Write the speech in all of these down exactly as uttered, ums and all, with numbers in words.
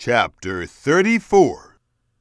Chapter thirty-four.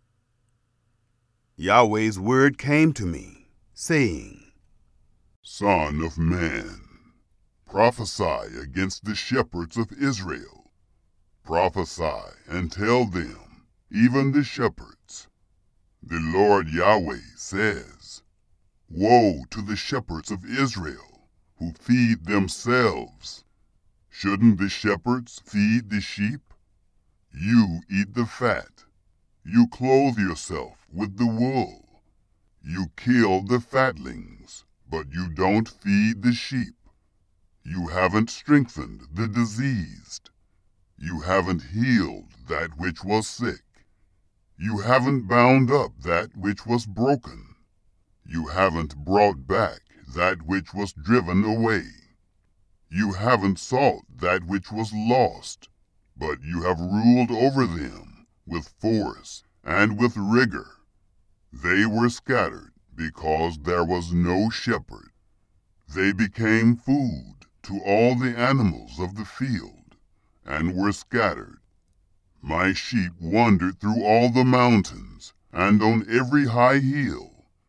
Yahweh's word came to me, saying, Son of man, prophesy against the shepherds of Israel. Prophesy and tell them, even the shepherds. The Lord Yahweh says, Woe to the shepherds of Israel, who feed themselves. Shouldn't the shepherds feed the sheep? You eat the fat. You clothe yourself with the wool. You kill the fatlings, but you don't feed the sheep. You haven't strengthened the diseased. You haven't healed that which was sick. You haven't bound up that which was broken. You haven't brought back that which was driven away. You haven't sought that which was lost, but you have ruled over them with force and with rigor. They were scattered because there was no shepherd. They became food to all the animals of the field, and were scattered. My sheep wandered through all the mountains, and on every high hill.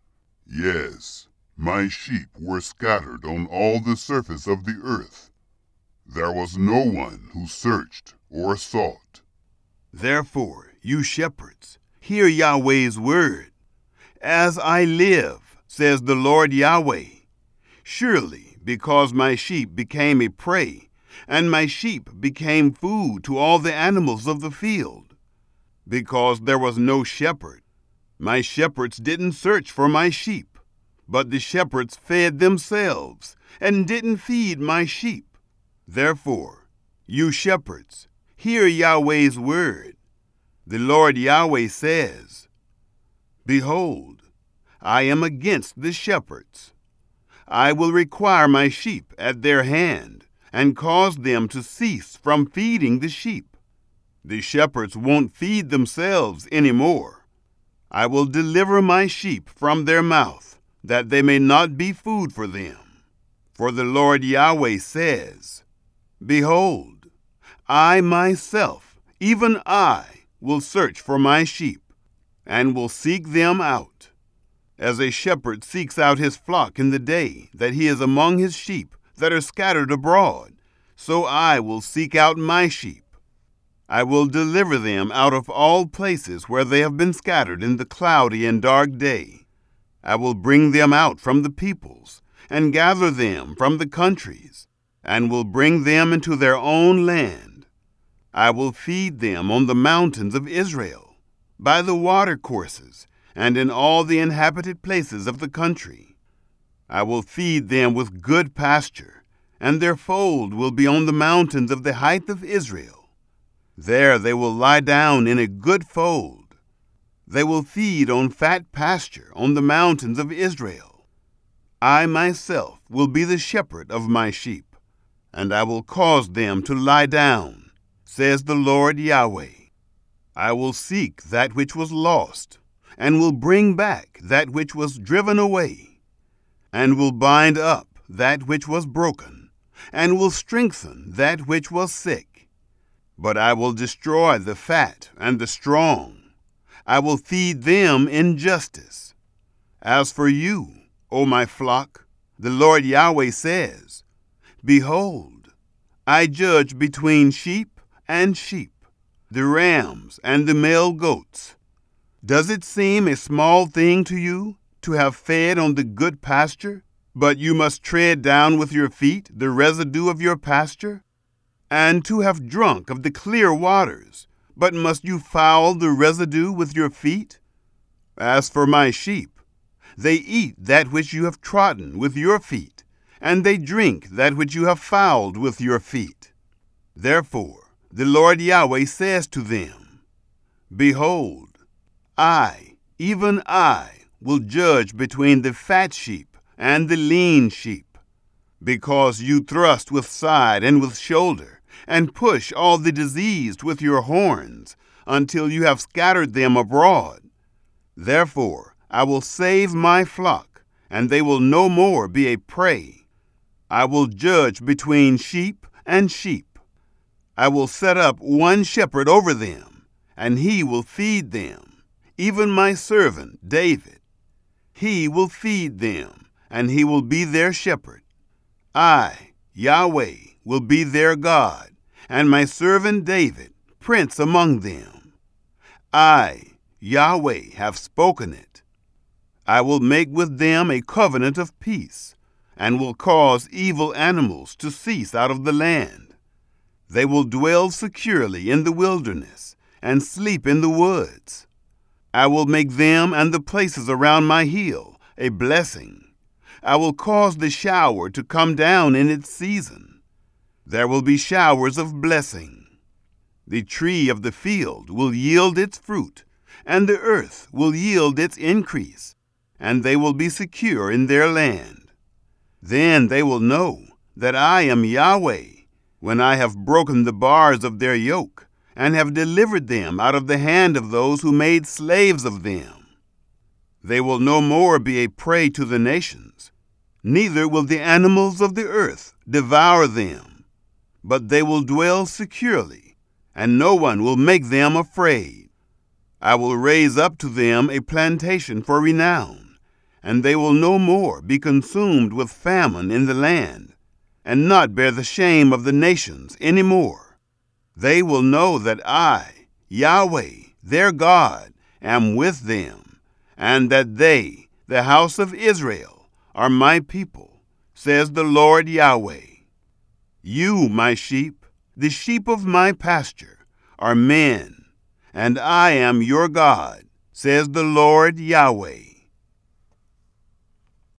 Yes, my sheep were scattered on all the surface of the earth. There was no one who searched or sought. Therefore, you shepherds, hear Yahweh's word. As I live, says the Lord Yahweh, surely because my sheep became a prey, and my sheep became food to all the animals of the field, because there was no shepherd, my shepherds didn't search for my sheep, but the shepherds fed themselves and didn't feed my sheep. Therefore, you shepherds, hear Yahweh's word. The Lord Yahweh says, Behold, I am against the shepherds. I will require my sheep at their hand, and cause them to cease from feeding the sheep. The shepherds won't feed themselves any more. I will deliver my sheep from their mouth, that they may not be food for them. For the Lord Yahweh says, Behold, I myself, even I, will search for my sheep, and will seek them out. As a shepherd seeks out his flock in the day that he is among his sheep that are scattered abroad, so I will seek out my sheep. I will deliver them out of all places where they have been scattered in the cloudy and dark day. I will bring them out from the peoples, and gather them from the countries, and will bring them into their own land. I will feed them on the mountains of Israel, by the watercourses, and in all the inhabited places of the country. I will feed them with good pasture, and their fold will be on the mountains of the height of Israel. There they will lie down in a good fold. They will feed on fat pasture on the mountains of Israel. I myself will be the shepherd of my sheep, and I will cause them to lie down, says the Lord Yahweh. I will seek that which was lost, and will bring back that which was driven away, and will bind up that which was broken, and will strengthen that which was sick. But I will destroy the fat and the strong. I will feed them in justice. As for you, O my flock, the Lord Yahweh says, Behold, I judge between sheep and sheep, the rams and the male goats. Does it seem a small thing to you to have fed on the good pasture, but you must tread down with your feet the residue of your pasture? And to have drunk of the clear waters, but must you foul the residue with your feet? As for my sheep, they eat that which you have trodden with your feet, and they drink that which you have fouled with your feet. Therefore the Lord Yahweh says to them, Behold, I, even I, will judge between the fat sheep and the lean sheep, because you thrust with side and with shoulder, and push all the diseased with your horns, until you have scattered them abroad. Therefore I will save my flock, and they will no more be a prey. I will judge between sheep and sheep. I will set up one shepherd over them, and he will feed them, even my servant David. He will feed them, and he will be their shepherd. I, Yahweh, will be their God, and my servant David, prince among them. I, Yahweh, have spoken it. I will make with them a covenant of peace, and will cause evil animals to cease out of the land. They will dwell securely in the wilderness, and sleep in the woods. I will make them and the places around my hill a blessing. I will cause the shower to come down in its season. There will be showers of blessing. The tree of the field will yield its fruit, and the earth will yield its increase, and they will be secure in their land. Then they will know that I am Yahweh, when I have broken the bars of their yoke, and have delivered them out of the hand of those who made slaves of them. They will no more be a prey to the nations, neither will the animals of the earth devour them, but they will dwell securely, and no one will make them afraid. I will raise up to them a plantation for renown, and they will no more be consumed with famine in the land, and not bear the shame of the nations any more. They will know that I, Yahweh, their God, am with them, and that they, the house of Israel, are my people, says the Lord Yahweh. You, my sheep, the sheep of my pasture, are men, and I am your God, says the Lord Yahweh.